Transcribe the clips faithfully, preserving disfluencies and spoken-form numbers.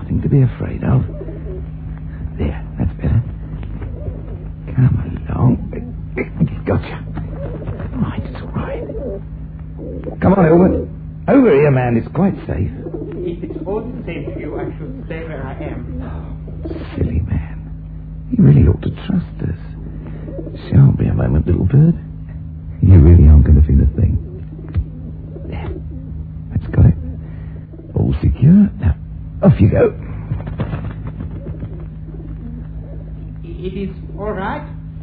nothing to be afraid of. There, that's better. Come along. Gotcha. Right, it's all right. Come on, Elwood. Over here, man. It's quite safe. If it's all the same to you, I should stay where I am. Oh, silly man. You really ought to trust us. Shan't be a moment, little bird. You really aren't going to feel a thing. There. That's got it. All secure. Now, off you go. It is all right?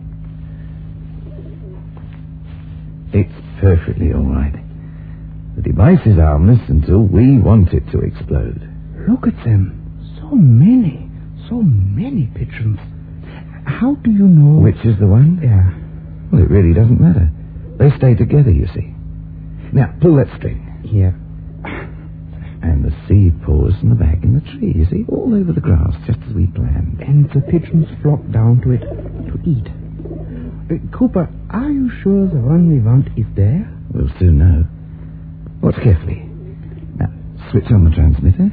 It's perfectly all right. The device is harmless until we want it to explode. Look at them. So many. So many pigeons. How do you know... Which is the one? Yeah. Well, it really doesn't matter. They stay together, you see. Now, pull that string. Here. And the seed pours from the back in the tree, you see, all over the grass, just as we planned. And the pigeons flock down to it to eat. Uh, Cooper, are you sure the one we want is there? We'll soon know. Watch carefully. Now, switch on the transmitter.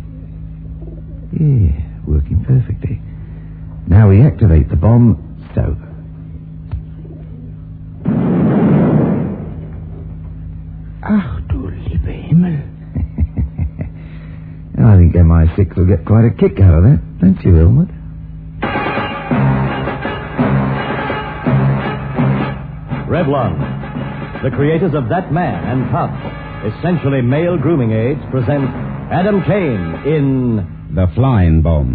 Yeah, working perfectly. Now we activate the bomb, so. Ach du liebe Himmel. I think M I six will get quite a kick out of that, don't you, Elwood? Revlon, the creators of That Man and Pup, essentially male grooming aids, present Adam Kane in The Flying Bomb.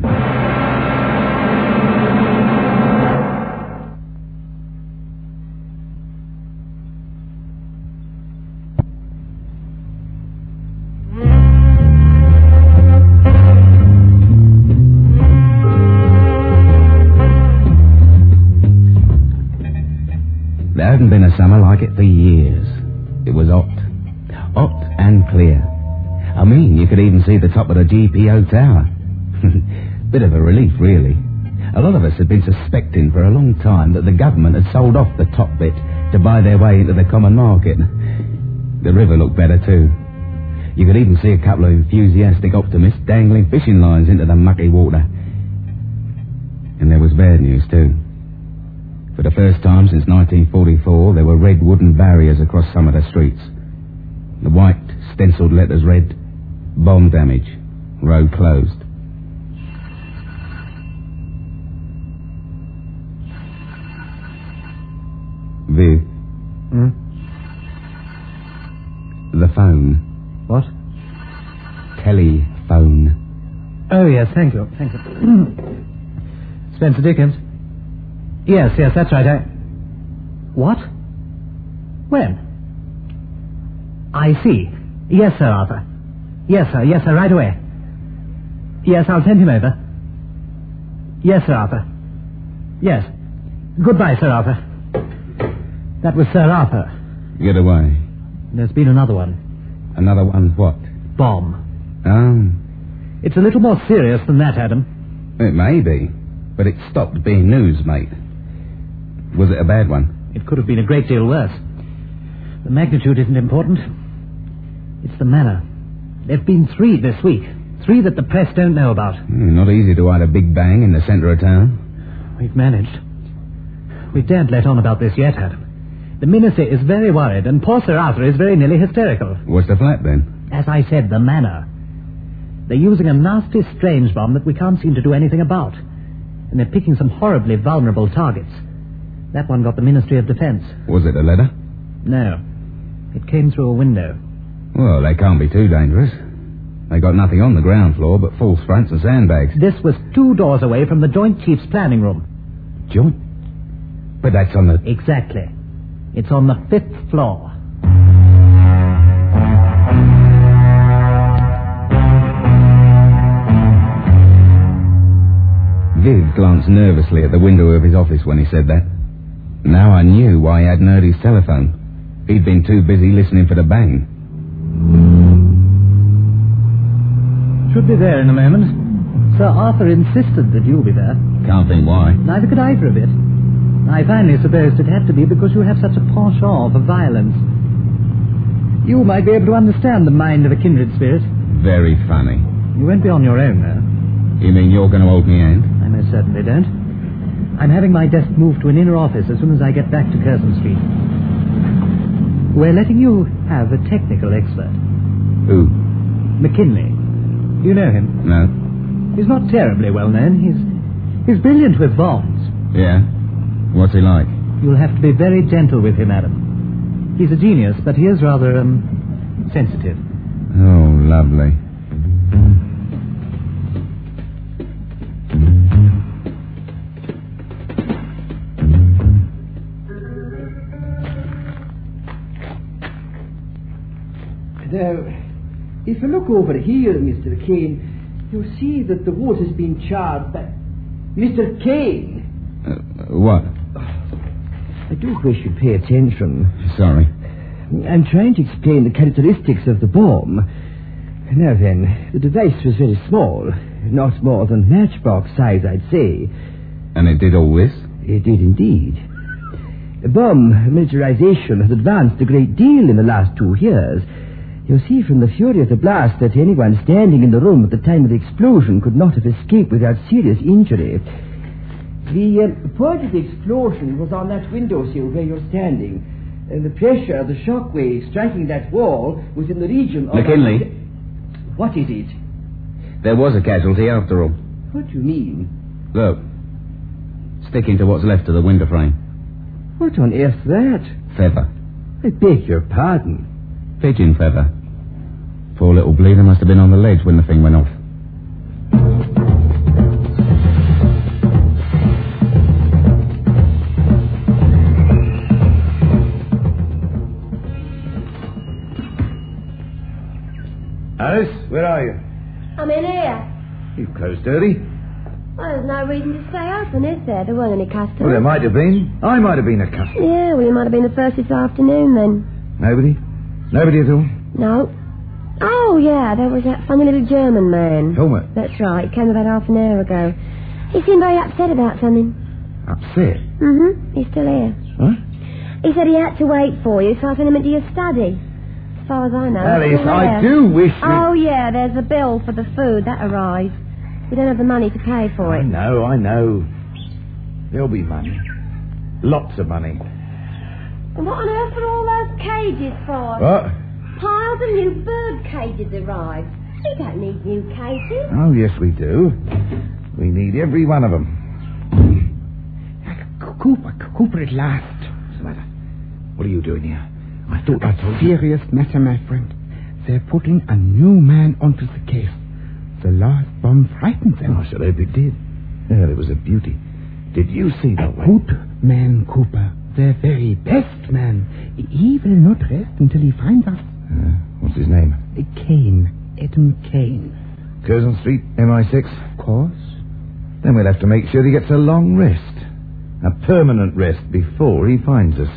There hadn't been a summer like it for years. It was hot. Hot and clear. I mean, you could even see the top of the G P O tower. Bit of a relief, really. A lot of us had been suspecting for a long time that the government had sold off the top bit to buy their way into the common market. The river looked better, too. You could even see a couple of enthusiastic optimists dangling fishing lines into the mucky water. And there was bad news, too. For the first time since nineteen forty-four, there were red wooden barriers across some of the streets. The white, stenciled letters read, "Bomb damage. Road closed." Viv. Hmm? The phone. What? Telephone. Oh, yes, thank you. Thank you. Spencer Dickens? Yes, yes, that's right. I... What? When? I see. Yes, sir, Arthur. Yes, sir. Yes, sir, right away. Yes, I'll send him over. Yes, Sir Arthur. Yes. Goodbye, Sir Arthur. That was Sir Arthur. Get away. There's been another one. Another one what? Bomb. Oh. It's a little more serious than that, Adam. It may be, but it stopped being news, mate. Was it a bad one? It could have been a great deal worse. The magnitude isn't important. It's the manner. There've been three this week. Three that the press don't know about. Mm, not easy to hide a big bang in the centre of town. We've managed. We daren't let on about this yet, Adam. The minister is very worried, and poor Sir Arthur is very nearly hysterical. What's the flat, then? As I said, the manner. They're using a nasty strange bomb that we can't seem to do anything about. And they're picking some horribly vulnerable targets. That one got the Ministry of Defence. Was it a letter? No. It came through a window. Well, they can't be too dangerous. They got nothing on the ground floor but false fronts and sandbags. This was two doors away from the Joint Chiefs planning room. Joint? But that's on the... Exactly. It's on the fifth floor. Viv glanced nervously at the window of his office when he said that. Now I knew why he hadn't heard his telephone. He'd been too busy listening for the bang. Should be there in a moment. Sir Arthur insisted that you'll be there. Can't think why. Neither could I for a bit. I finally supposed it had to be because you have such a penchant for violence. You might be able to understand the mind of a kindred spirit. Very funny. You won't be on your own, though. You mean you're going to hold me hand? I most certainly don't. I'm having my desk moved to an inner office as soon as I get back to Curzon Street. We're letting you have a technical expert. Who? McKinley. You know him? No. He's not terribly well known. He's he's brilliant with bombs. Yeah? What's he like? You'll have to be very gentle with him, Adam. He's a genius, but he is rather, um, sensitive. Oh, lovely. Now, if you look over here, Mister Kane, you'll see that the wood has been charred by... Mister Kane! Uh, what? I do wish you'd pay attention. Sorry. I'm trying to explain the characteristics of the bomb. Now then, the device was very small, not more than matchbox size, I'd say. And it did all this? It did indeed. Bomb militarization has advanced a great deal in the last two years. You'll see from the fury of the blast that anyone standing in the room at the time of the explosion could not have escaped without serious injury. The uh, point of the explosion was on that windowsill where you're standing, and the pressure of the shock wave striking that wall was in the region of... McKinley? What is it? There was a casualty after all. What do you mean? Look. Sticking to what's left of the window frame. What on earth's that? Feather. I beg your pardon. Pigeon feather. Poor little bleeder must have been on the ledge when the thing went off. Alice, where are you? I'm in here. You've closed early. Well, there's no reason to stay open, is there? There weren't any customers. Well, there might have been. I might have been a customer. Yeah, well, you might have been the first this afternoon, then. Nobody? Nobody at all? No. Oh, yeah, there was that funny little German man. Helmet? That's right. He came about half an hour ago. He seemed very upset about something. Upset? Mm-hmm. He's still here. What? He said he had to wait for you, so I sent him into your study. As far as I know. Alice, he's still I there. do wish you... Oh, yeah, there's a bill for the food. That arrived. We don't have the money to pay for I it. know, I know. There'll be money. Lots of money. And what on earth are all those cages for? What? Piles of new bird cages arrived. We don't need new cages. Oh, yes, we do. We need every one of them. Cooper, Cooper at last. What's the matter? What are you doing here? I thought I told you. Serious matter, my friend. They're putting a new man onto the case. The last bomb frightened them. Oh, I should hope it did. Well, it was a beauty. Did you see that way? Good man, Cooper. The very best man. He will not rest until he finds us. Uh, what's his name? Kane. Adam Kane. Curzon Street, M I six? Of course. Then we'll have to make sure he gets a long rest. A permanent rest before he finds us.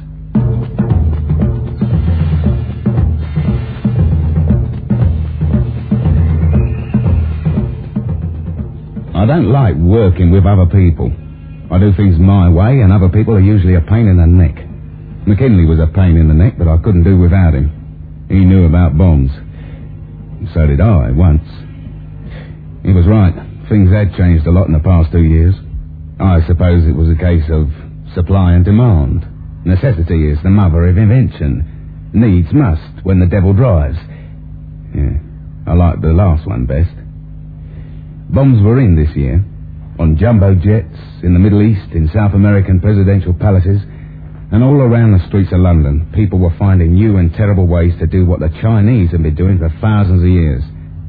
I don't like working with other people. I do things my way, and other people are usually a pain in the neck. McKinley was a pain in the neck, but I couldn't do without him. He knew about bombs. So did I, once. He was right. Things had changed a lot in the past two years. I suppose it was a case of supply and demand. Necessity is the mother of invention. Needs must when the devil drives. Yeah, I like the last one best. Bombs were in this year. On jumbo jets, in the Middle East, in South American presidential palaces, and all around the streets of London, people were finding new and terrible ways to do what the Chinese have been doing for thousands of years.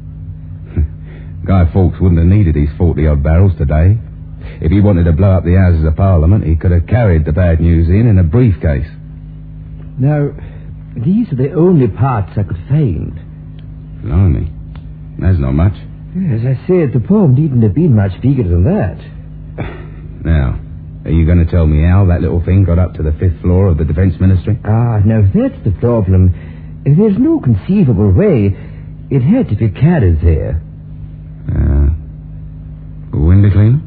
Guy Fawkes wouldn't have needed his forty-odd barrels today. If he wanted to blow up the Houses of Parliament, he could have carried the bad news in in a briefcase. Now, these are the only parts I could find. Blimey, that's not much. As I said, the bomb needn't have been much bigger than that. Now, are you going to tell me how that little thing got up to the fifth floor of the Defence Ministry? Ah, now that's the problem. There's no conceivable way. It had to be carried there. Uh, window cleaner?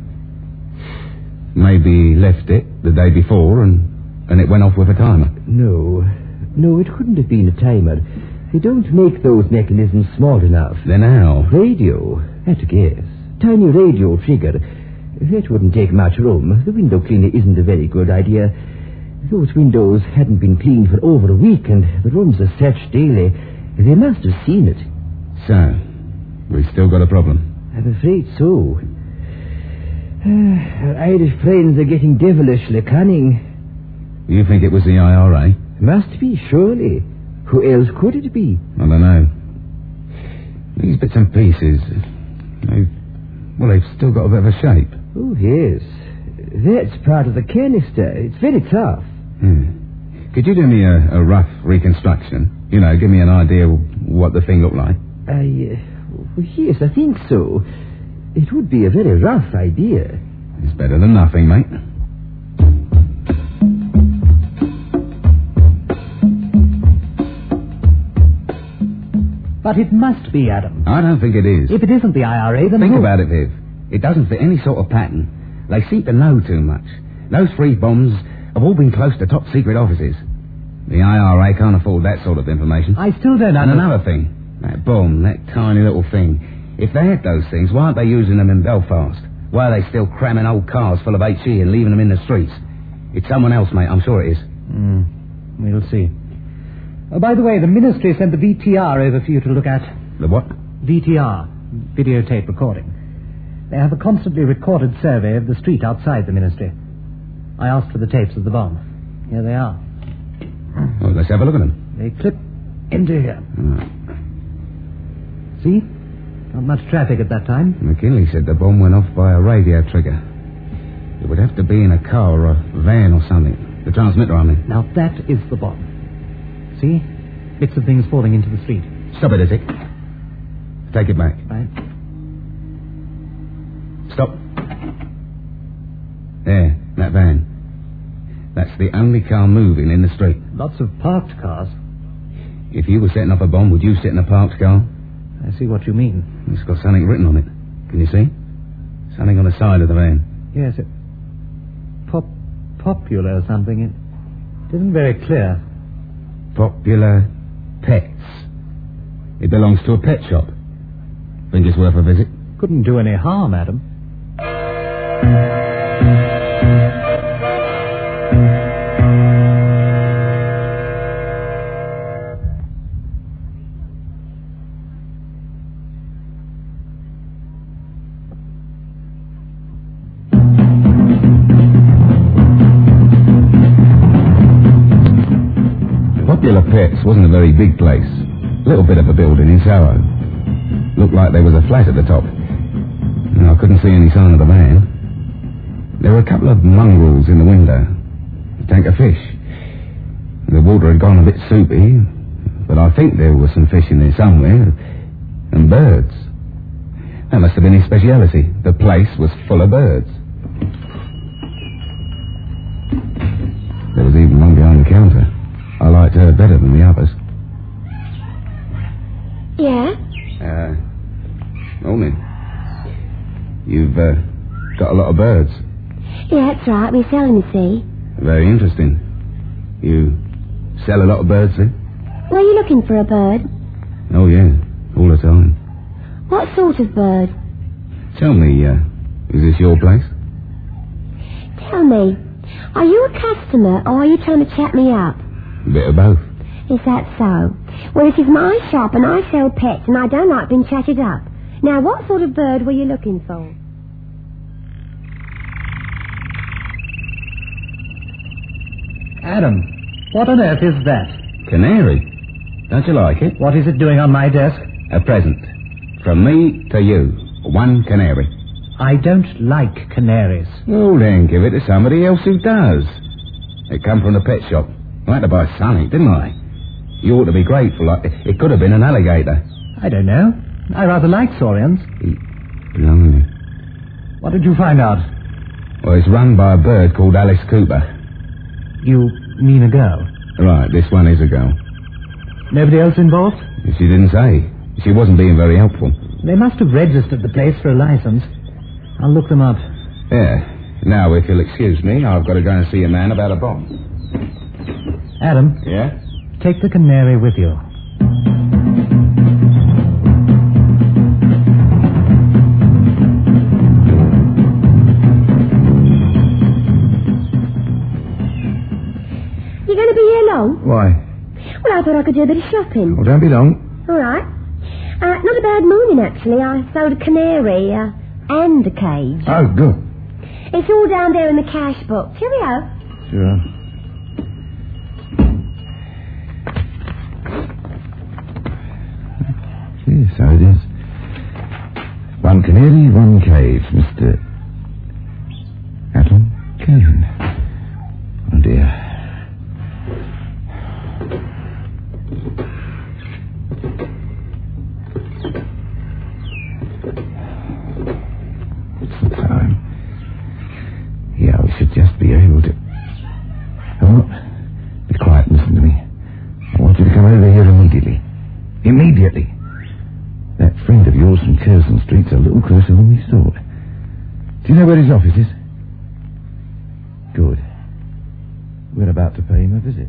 Maybe left it the day before and, and it went off with a timer. No. No, it couldn't have been a timer. They don't make those mechanisms small enough. Then how? Radio, at a guess. tiny radio trigger. That wouldn't take much room. The window cleaner isn't a very good idea. Those windows hadn't been cleaned for over a week, and the rooms are searched daily. They must have seen it. So, we've still got a problem. I'm afraid so. Uh, our Irish friends are getting devilishly cunning. You think it was the I R A? Must be, surely. Who else could it be? I don't know. These bits and pieces, they've, well, they've still got a bit of a shape. Oh, yes. That's part of the canister. It's very tough. Hmm. Could you do me a, a rough reconstruction? You know, give me an idea of what the thing looked like. I, uh, well, yes, I think so. It would be a very rough idea. It's better than nothing, mate. But it must be, Adam. I don't think it is. If it isn't the I R A, then Think who? about it, Viv. It doesn't fit any sort of pattern. They seem to know too much. Those three bombs have all been close to top secret offices. The I R A can't afford that sort of information. I still don't And understand. another thing. That bomb, that tiny little thing. If they had those things, why aren't they using them in Belfast? Why are they still cramming old cars full of H E and leaving them in the streets? It's someone else, mate. I'm sure it is. Mm, we'll see. Oh, by the way, the ministry sent the V T R over for you to look at. The what? V T R, videotape recording. They have a constantly recorded survey of the street outside the ministry. I asked for the tapes of the bomb. Here they are. Well, let's have a look at them. They clip into here. Right. See? Not much traffic at that time. McKinley said the bomb went off by a radio trigger. It would have to be in a car or a van or something. The transmitter, I mean. Now that is the bomb. See? Bits of things falling into the street. Stop it, Izzy. Take it back. Right. Stop. There, that van. That's the only car moving in the street. Lots of parked cars. If you were setting off a bomb, would you sit in a parked car? I see what you mean. It's got something written on it. Can you see? Something on the side of the van. Yes, it... Pop... Popular or something. It isn't very clear. Popular Pets. It belongs to a pet shop. Think it's worth a visit? Couldn't do any harm, Adam. Popular Pets wasn't a very big place. Little bit of a building in Soho. Looked like there was a flat at the top. And I couldn't see any sign of the van. There were a couple of mongrels in the window. A tank of fish. The water had gone a bit soupy, but I think there was some fish in there somewhere. And birds. That must have been his speciality. The place was full of birds. There was even one behind the counter. I liked her better than the others. Yeah? Uh, morning. You've, uh, got a lot of birds. Yeah, that's right. We're selling, you see. Very interesting. You sell a lot of birds, then? Were you looking for a bird? Oh, yeah. All the time. What sort of bird? Tell me, uh, is this your place? Tell me, are you a customer or are you trying to chat me up? A bit of both. Is that so? Well, this is my shop and I sell pets and I don't like being chatted up. Now, what sort of bird were you looking for? Adam, what on earth is that? Canary. Don't you like it? What is it doing on my desk? A present. From me to you. One canary. I don't like canaries. Oh, then give it to somebody else who does. It come from the pet shop. I had to buy something, didn't I? You ought to be grateful. Like, it could have been an alligator. I don't know. I rather like saurians. Blimey. What did you find out? Well, it's run by a bird called Alice Cooper. You mean a girl? Right, this one is a girl. Nobody else involved? She didn't say. She wasn't being very helpful. They must have registered the place for a license. I'll look them up. Yeah. Now, if you'll excuse me, I've got to go and see a man about a bomb. Adam, Yeah? take the canary with you. Why? Well, I thought I could do a bit of shopping. Well, don't be long. All right. Uh, not a bad morning, actually. I sold a canary uh, and a cage. Oh, good. It's all down there in the cash box. Cheerio. Sure. Yes, so it is. One canary, one cage, Mister Adam Kane. Oh, dear. What's the time? Yeah, we should just be able to... Oh, be quiet and listen to me. I want you to come over here immediately. Immediately. That friend of yours from Curzon Street's a little closer than we thought. Do you know where his office is? Good. We're about to pay him a visit.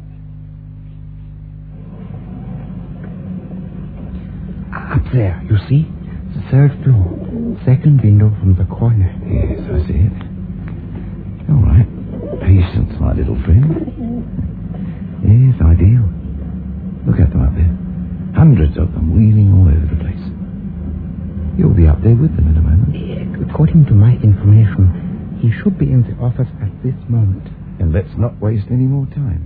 Up there, you see? The third floor. Second window from the corner. Yes, I see it. All right. Patience, my little friend. Yes, ideal. Look at them up there. Hundreds of them wheeling all over the place. You'll be up there with them in a moment. According to my information, he should be in the office at this moment. And let's not waste any more time.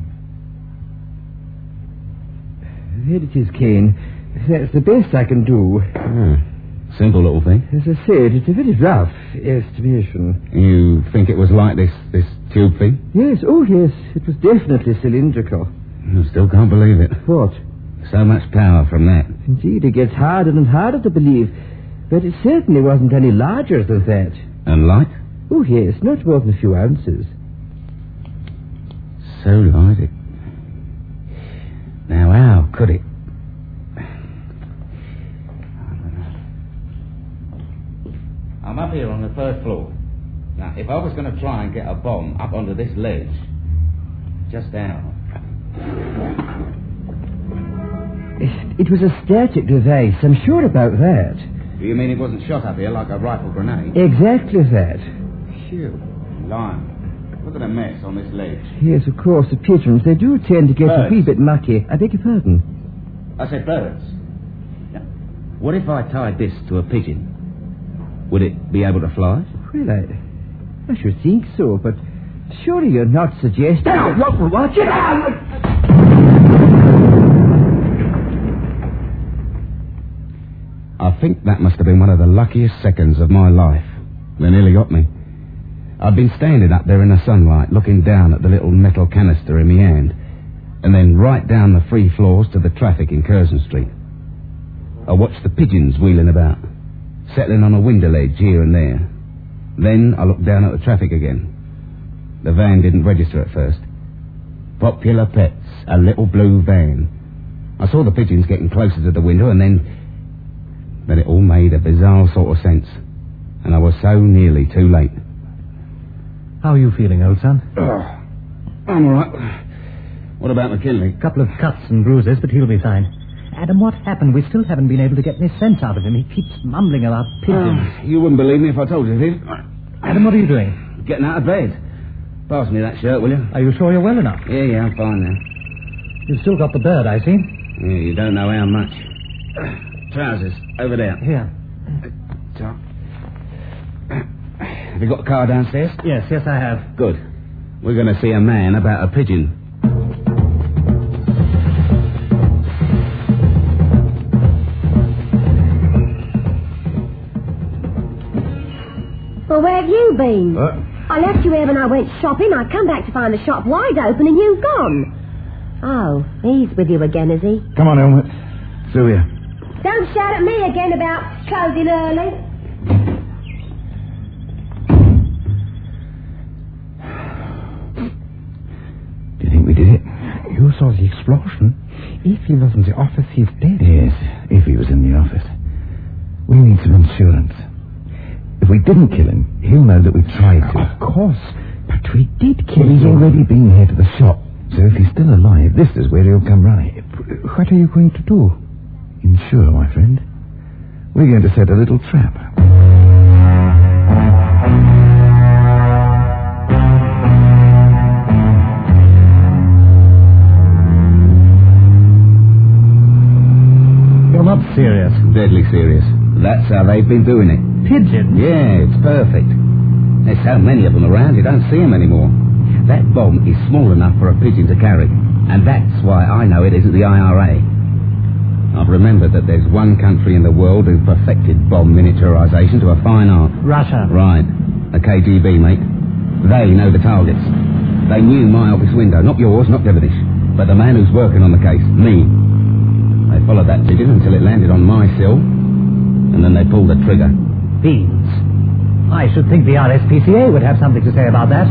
There it is, Kane. That's the best I can do. Ah, simple little thing. As I said, it's a very rough estimation. You think it was like this, this tube thing? Yes, oh yes, it was definitely cylindrical. I still can't believe it. What? So much power from that. Indeed, it gets harder and harder to believe. But it certainly wasn't any larger than that. And light? Oh yes, not more than a few ounces. So light it. Now how could it? I'm up here on the third floor. Now, if I was going to try and get a bomb up onto this ledge, just how? It, it was a static device, I'm sure about that. Do you mean it wasn't shot up here like a rifle grenade? Exactly that. Phew. Lime. Look at the mess on this ledge. Yes, of course, the pigeons, they do tend to get Birds. a wee bit mucky. I beg your pardon. I said birds. Now, what if I tied this to a pigeon? Would it be able to fly? Well, I, I should think so, but surely you're not suggesting... Now, what, what? Get out! I think that must have been one of the luckiest seconds of my life. They nearly got me. I'd been standing up there in the sunlight, looking down at the little metal canister in my hand, and then right down the three floors to the traffic in Curzon Street. I watched the pigeons wheeling about, settling on a window ledge here and there. Then I looked down at the traffic again. The van didn't register at first. Popular Pets, a little blue van. I saw the pigeons getting closer to the window, and then... Then it all made a bizarre sort of sense. And I was so nearly too late. How are you feeling, old son? Oh, I'm all right. What about McKinley? A couple of cuts and bruises, but he'll be fine. Adam, what happened? We still haven't been able to get any sense out of him. He keeps mumbling about pigeons. Uh, you wouldn't believe me if I told you, Viv. Adam, what are you doing? Getting out of bed. Pass me that shirt, will you? Are you sure you're well enough? Yeah, yeah, I'm fine now. You've still got the bird, I see. Yeah, you don't know how much. Trousers, over there. Here. Top. Have you got a car downstairs? Yes, yes, I have. Good. We're going to see a man about a pigeon. Well, where have you been? What? I left you here when I went shopping. I come back to find the shop wide open and you've gone. Oh, he's with you again, is he? Come on, Helmut. Through here. Don't shout at me again about closing early. Do you think we did it? You saw the explosion. If he was in the office, he's dead. Yes, if he was in the office. We need some insurance. If we didn't kill him, he'll know that we tried to. Of course. But we did kill Well, he's him. already been here to the shop. So if he's still alive, this is where he'll come running. What are you going to do? Insure, my friend. We're going to set a little trap. serious. Deadly serious. That's how they've been doing it. Pigeons? Yeah, it's perfect. There's so many of them around, you don't see them anymore. That bomb is small enough for a pigeon to carry, and that's why I know it isn't the I R A. I've remembered that there's one country in the world who perfected bomb miniaturization to a fine art. Russia. Right. The K G B, mate. They know the targets. They knew my office window, not yours, not Devonish, but the man who's working on the case, me. They followed that pigeon until it landed on my sill, and then they pulled the trigger. Beans. I should think the R S P C A would have something to say about that.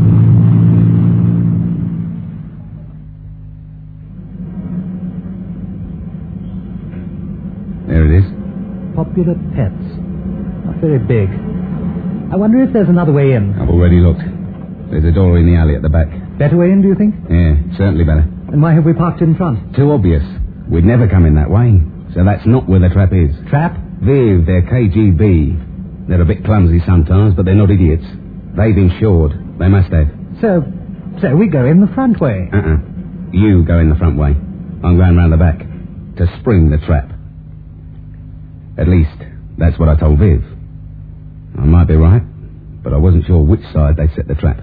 There it is. Popular Pets. Not very big. I wonder if there's another way in. I've already looked. There's a door in the alley at the back. Better way in, do you think? Yeah, certainly better. And why have we parked in front? Too obvious. We'd never come in that way. So that's not where the trap is. Trap? Viv, they're K G B. They're a bit clumsy sometimes, but they're not idiots. They've insured. They must have. So, so we go in the front way. Uh-uh. You go in the front way. I'm going round the back. To spring the trap. At least, that's what I told Viv. I might be right, but I wasn't sure which side they set the trap.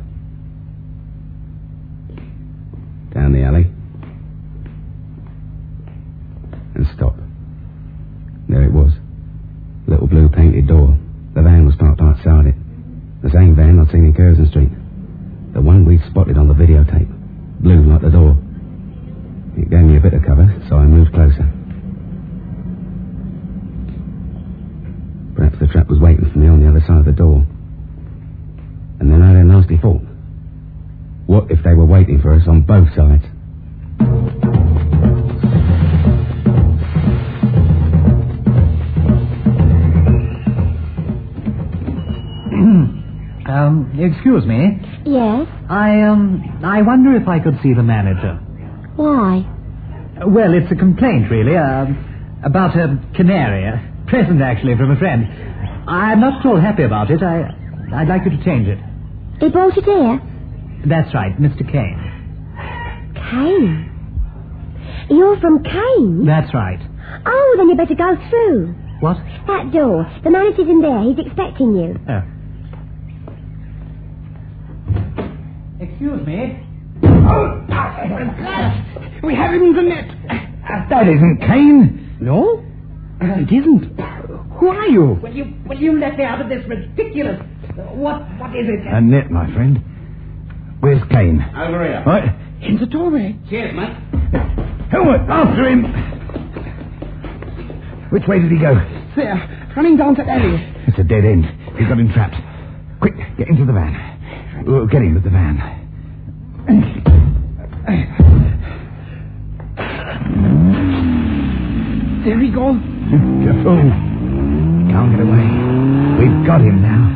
Down the alley. And stop. There it was. Little blue painted door. The van was parked outside it. The same van I'd seen in Curzon Street. The one we'd spotted on the videotape. Blue like the door. It gave me a bit of cover, so I moved closer. Perhaps the trap was waiting for me on the other side of the door. And then I had a nasty thought. What if they were waiting for us on both sides? um, excuse me. Yes? I, um, I wonder if I could see the manager. Why? Well, it's a complaint, really, uh, about a canary. A present, actually, from a friend. I'm not at all happy about it. I, I'd like you to change it. He brought it here? That's right, Mister Kane. Kane? You're from Kane? That's right. Oh, then you better go through. What? That door. The manager's in there. He's expecting you. Oh. Excuse me. Oh, we have him in the net. That isn't Kane. No? It isn't. Who are you? Will you, will you let me out of this ridiculous... What, what is it? A net, my friend. Where's Kane? Over here. What? In the doorway. Cheers, mate. Helmut, after him. Which way did he go? There, running down that alley. It's a dead end. He's got him trapped. Quick, get into the van. We'll get him with the van. There he goes. You fool. Can't get away. We've got him now.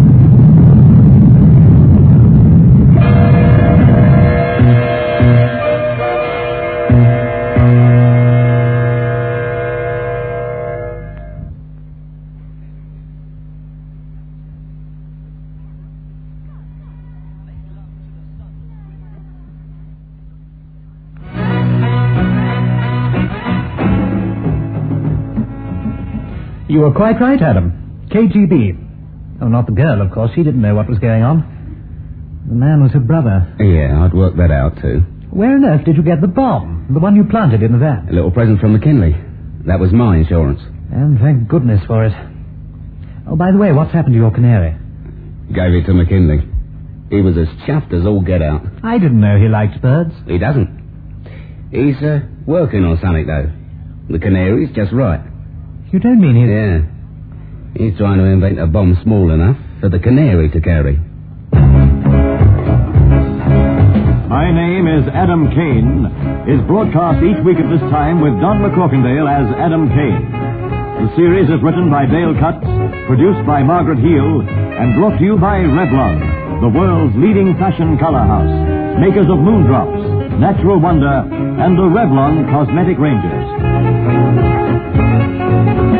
You were quite right, Adam. K G B. Oh, not the girl, of course. She didn't know what was going on. The man was her brother. Yeah, I'd worked that out, too. Where on earth did you get the bomb? The one you planted in the van? A little present from McKinley. That was my insurance. And thank goodness for it. Oh, by the way, what's happened to your canary? Gave it to McKinley. He was as chuffed as all get out. I didn't know he liked birds. He doesn't. He's uh, working on something, though. The canary's just right. You don't mean he... Yeah. He's trying to invent a bomb small enough for the canary to carry. My Name is Adam Kane is broadcast each week at this time with Don McCorkindale as Adam Kane. The series is written by Dale Cutts, produced by Margaret Heel, and brought to you by Revlon, the world's leading fashion color house, makers of Moondrops, Natural Wonder, and the Revlon Cosmetic Ranges.